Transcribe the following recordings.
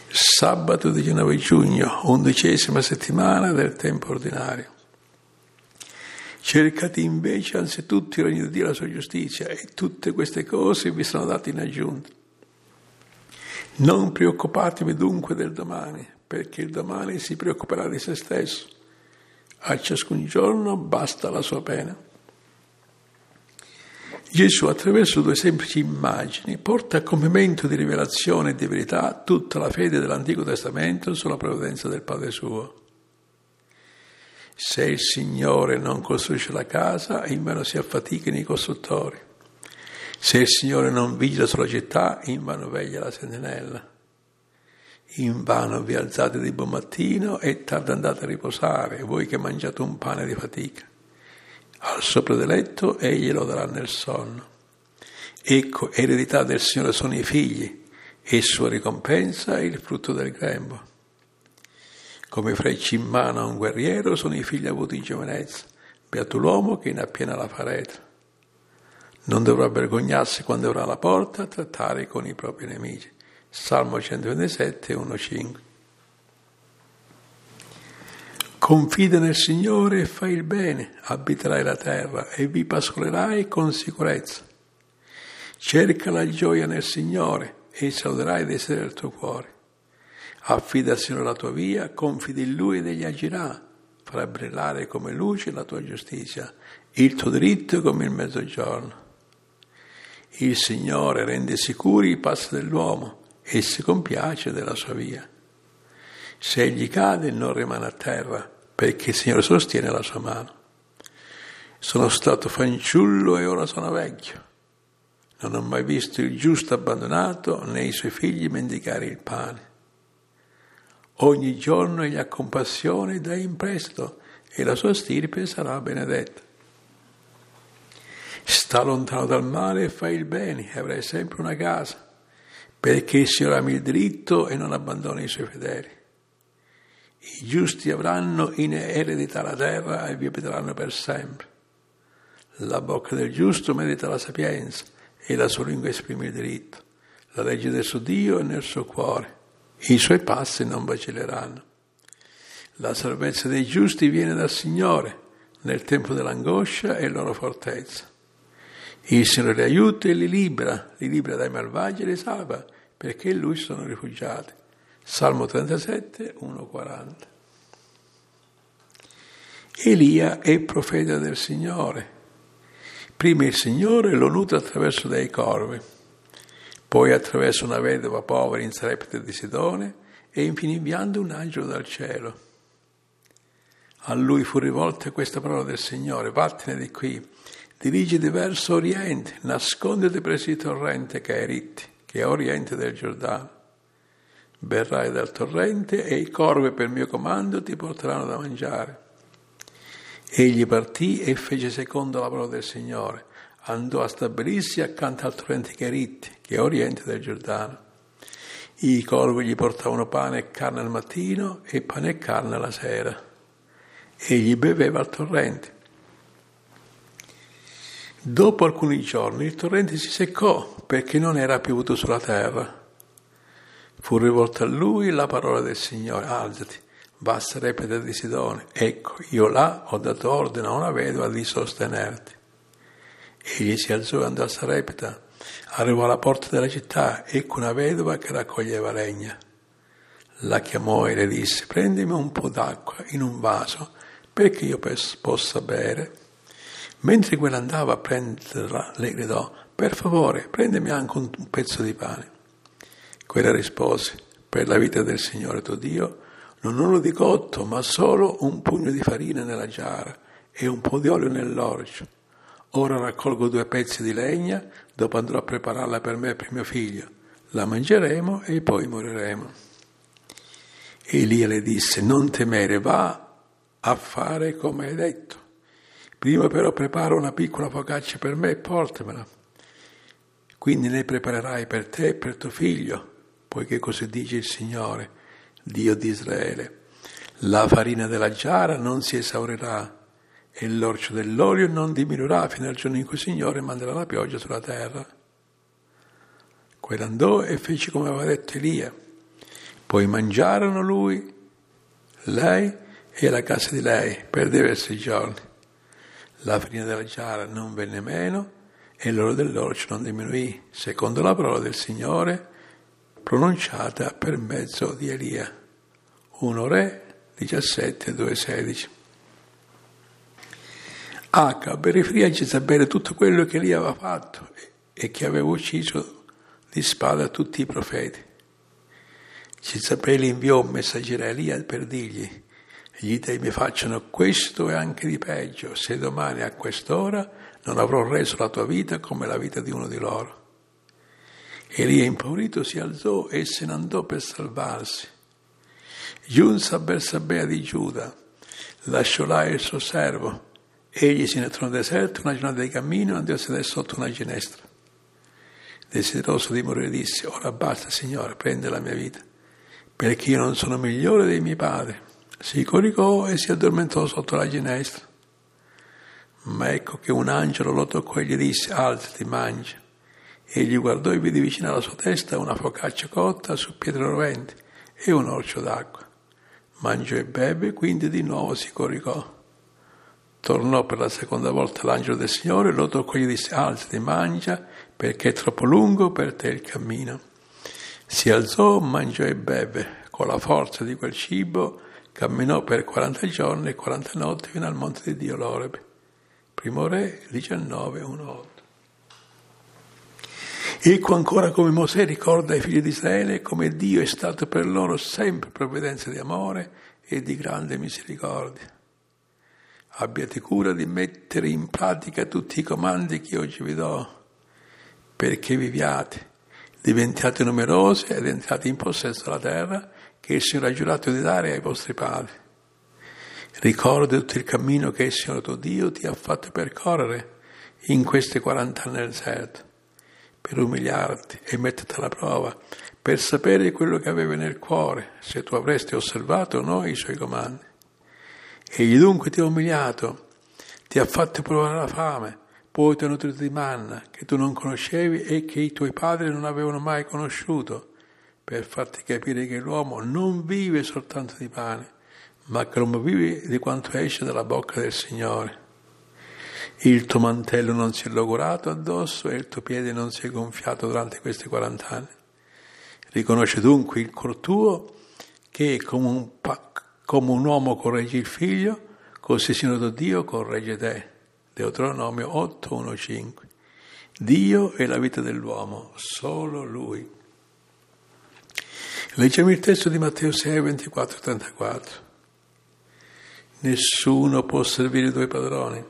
Sabato 19 giugno, 11ª settimana del tempo ordinario. Cercate invece anzitutto il regno di Dio e la sua giustizia, e tutte queste cose vi sono date in aggiunta. Non preoccupatevi dunque del domani, perché il domani si preoccuperà di se stesso. A ciascun giorno basta la sua pena. Gesù, attraverso due semplici immagini, porta a compimento di rivelazione e di verità tutta la fede dell'Antico Testamento sulla provvidenza del Padre suo. Se il Signore non costruisce la casa, invano si affatichino i costruttori. Se il Signore non vigila sulla città, invano veglia la sentinella. Invano vi alzate di buon mattino e tardi andate a riposare, voi che mangiate un pane di fatica. Al sopra del letto egli lo darà nel sonno. Ecco, eredità del Signore sono i figli, e sua ricompensa è il frutto del grembo. Come frecce in mano a un guerriero sono i figli avuti in giovinezza, beato l'uomo che ne appiena la faretra. Non dovrà vergognarsi quando avrà la porta a trattare con i propri nemici. Salmo 127, 1-5. Confida nel Signore e fai il bene, abiterai la terra e vi pascolerai con sicurezza. Cerca la gioia nel Signore e salverai i desideri del tuo cuore. Affida al Signore la tua via, confida in Lui ed Egli agirà. Farà brillare come luce la tua giustizia, il tuo diritto come il mezzogiorno. Il Signore rende sicuri i passi dell'uomo e si compiace della sua via. Se egli cade non rimane a terra, perché il Signore sostiene la sua mano. Sono stato fanciullo e ora sono vecchio. Non ho mai visto il giusto abbandonato, né i suoi figli mendicare il pane. Ogni giorno egli ha compassione e dà in prestito, e la sua stirpe sarà benedetta. Sta lontano dal male e fai il bene, e avrai sempre una casa, perché il Signore ama il diritto e non abbandona i suoi fedeli. I giusti avranno in eredità la terra e vi abiteranno per sempre. La bocca del giusto medita la sapienza e la sua lingua esprime il diritto. La legge del suo Dio è nel suo cuore. I suoi passi non vacilleranno. La salvezza dei giusti viene dal Signore. Nel tempo dell'angoscia è loro fortezza. Il Signore li aiuta e li libera dai malvagi e li salva, perché in Lui sono rifugiati. Salmo 37, 1-40. Elia è profeta del Signore. Prima il Signore lo nutre attraverso dei corvi, poi attraverso una vedova povera in Sarepta di Sidone e infine inviando un angelo dal cielo. A lui fu rivolta questa parola del Signore: vattene di qui, dirigiti verso oriente, nasconditi presso il torrente che è Ritti, che è a oriente del Giordano. Berrai dal torrente e i corvi per mio comando ti porteranno da mangiare. Egli partì e fece secondo la parola del Signore. Andò a stabilirsi accanto al torrente Cheritti, che è a oriente del Giordano. I corvi gli portavano pane e carne al mattino e pane e carne alla sera. Egli beveva al torrente. Dopo alcuni giorni il torrente si seccò perché non era piovuto sulla terra. Fu rivolta a lui la parola del Signore: alzati, va a Sarepta di Sidone. Ecco, io là ho dato ordine a una vedova di sostenerti. Egli si alzò e andò a Sarepta. Arrivò alla porta della città, ecco una vedova che raccoglieva legna. La chiamò e le disse: prendimi un po' d'acqua in un vaso perché io possa bere. Mentre quella andava a prenderla, le gridò: per favore, prendimi anche un pezzo di pane. Quella rispose: per la vita del Signore tuo Dio, non uno di cotto, ma solo un pugno di farina nella giara e un po' di olio nell'orcio. Ora raccolgo 2 pezzi di legna, dopo andrò a prepararla per me e per mio figlio. La mangeremo e poi moriremo. Elia le disse: non temere, va a fare come hai detto. Prima però prepara una piccola focaccia per me e portamela. Quindi ne preparerai per te e per tuo figlio, poiché così dice il Signore, Dio di Israele: la farina della giara non si esaurirà e l'orcio dell'olio non diminuirà fino al giorno in cui il Signore manderà la pioggia sulla terra. Quella andò e fece come aveva detto Elia. Poi mangiarono lui, lei e la casa di lei per diversi giorni. La farina della giara non venne meno e l'oro dell'orcio non diminuì, secondo la parola del Signore pronunciata per mezzo di Elia. 1 Re 17, 2,16. Acab riferì a Jezabele tutto quello che Elia aveva fatto e che aveva ucciso di spada tutti i profeti. Jezabele inviò un messaggero a Elia per dirgli: gli dei mi facciano questo e anche di peggio, se domani a quest'ora non avrò reso la tua vita come la vita di uno di loro. Elia impaurito si alzò e se ne andò per salvarsi. Giunse a Bersabea di Giuda, lasciò là il suo servo. Egli si ne trovò nel deserto una giornata di cammino e andò a sedere sotto una ginestra. Desideroso di morire disse: ora basta, Signore, prende la mia vita, perché io non sono migliore dei miei padri. Si coricò e si addormentò sotto la ginestra. Ma ecco che un angelo lo toccò e gli disse: alzati, mangia. Egli guardò e vide vicino alla sua testa una focaccia cotta su pietre roventi e un orcio d'acqua. Mangiò e beve, quindi di nuovo si coricò. Tornò per la seconda volta l'angelo del Signore, lo toccò e gli disse: alzati, mangia, perché è troppo lungo per te il cammino. Si alzò, mangiò e beve. Con la forza di quel cibo camminò per 40 giorni e 40 notti fino al monte di Dio l'Oreb. 1 Re 19, 1-8. Ecco ancora come Mosè ricorda ai figli di Israele come Dio è stato per loro sempre provvidenza di amore e di grande misericordia. Abbiate cura di mettere in pratica tutti i comandi che oggi vi do, perché viviate, diventiate numerosi ed entrate in possesso della terra che il Signore ha giurato di dare ai vostri padri. Ricorda tutto il cammino che il Signore tuo Dio ti ha fatto percorrere in questi 40 anni nel deserto, per umiliarti e metterti alla prova, per sapere quello che aveva nel cuore, se tu avresti osservato o no i suoi comandi. Egli dunque ti ha umiliato, ti ha fatto provare la fame, poi ti ha nutrito di manna che tu non conoscevi e che i tuoi padri non avevano mai conosciuto, per farti capire che l'uomo non vive soltanto di pane, ma che l'uomo vive di quanto esce dalla bocca del Signore. Il tuo mantello non si è logorato addosso e il tuo piede non si è gonfiato durante questi 40 anni. Riconosce dunque il cuor tuo che come un uomo corregge il figlio, così Signore Dio corregge te. Deuteronomio 8, 1, 5. Dio è la vita dell'uomo, solo Lui. Leggiamo il testo di Matteo 6, 24, 34. Nessuno può servire due padroni,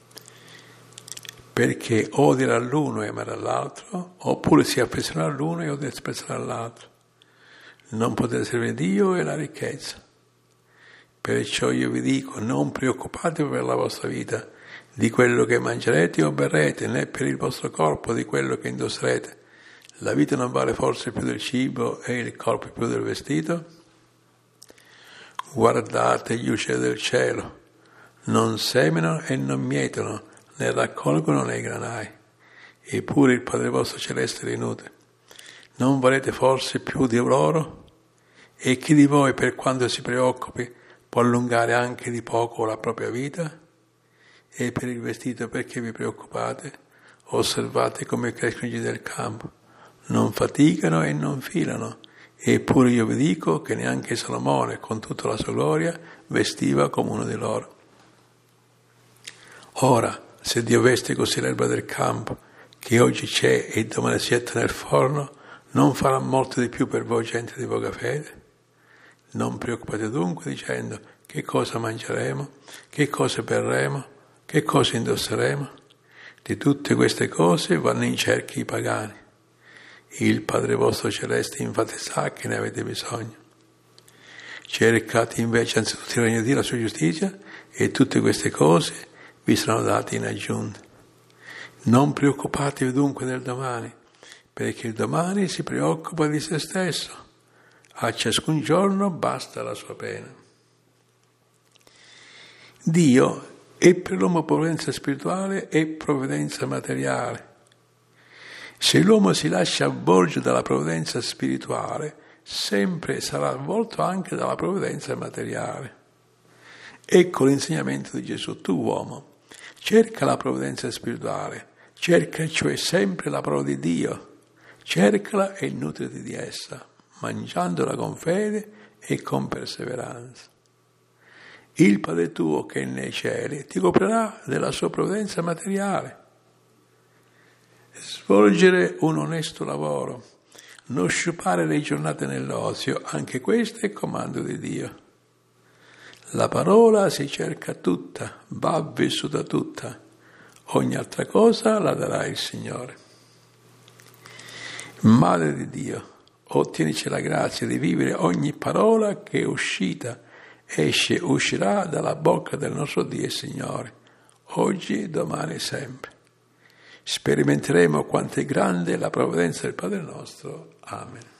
perché o odierà l'uno e amerà l'altro, oppure si affezionerà all'uno e disprezzerà l'altro. Non potete servire Dio e la ricchezza. Perciò io vi dico, non preoccupatevi per la vostra vita, di quello che mangerete o berrete, né per il vostro corpo di quello che indosserete. La vita non vale forse più del cibo e il corpo più del vestito? Guardate gli uccelli del cielo, non seminano e non mietono, ne raccolgono nei granai, eppure il Padre vostro celeste li nutre. Non valete forse più di loro? E chi di voi, per quanto si preoccupi, può allungare anche di poco la propria vita? E per il vestito perché vi preoccupate? Osservate come crescono i giri del campo, non faticano e non filano, eppure io vi dico che neanche Salomone, con tutta la sua gloria, vestiva come uno di loro. Ora, se Dio veste così l'erba del campo, che oggi c'è e domani si getta nel forno, non farà molto di più per voi, gente di poca fede? Non preoccupate dunque dicendo: che cosa mangeremo, che cosa berremo, che cosa indosseremo? Di tutte queste cose vanno in cerca i pagani. Il Padre vostro celeste infatti sa che ne avete bisogno. Cercate invece anzitutto il regno di Dio e la sua giustizia, e tutte queste cose vi saranno date in aggiunta. Non preoccupatevi dunque del domani, perché il domani si preoccupa di se stesso. A ciascun giorno basta la sua pena. Dio è per l'uomo provvidenza spirituale e provvidenza materiale. Se l'uomo si lascia avvolgere dalla provvidenza spirituale, sempre sarà avvolto anche dalla provvidenza materiale. Ecco l'insegnamento di Gesù. Tu, uomo, cerca la provvidenza spirituale, cerca cioè sempre la parola di Dio, cercala e nutriti di essa, mangiandola con fede e con perseveranza. Il Padre tuo che è nei cieli ti coprirà della sua provvidenza materiale. Svolgere un onesto lavoro, non sciupare le giornate nell'ozio, anche questo è comando di Dio. La parola si cerca tutta, va vissuta tutta, ogni altra cosa la darà il Signore. Madre di Dio, ottienici la grazia di vivere ogni parola che è uscirà dalla bocca del nostro Dio e Signore, oggi, domani e sempre. Sperimenteremo quanto è grande la provvidenza del Padre nostro. Amen.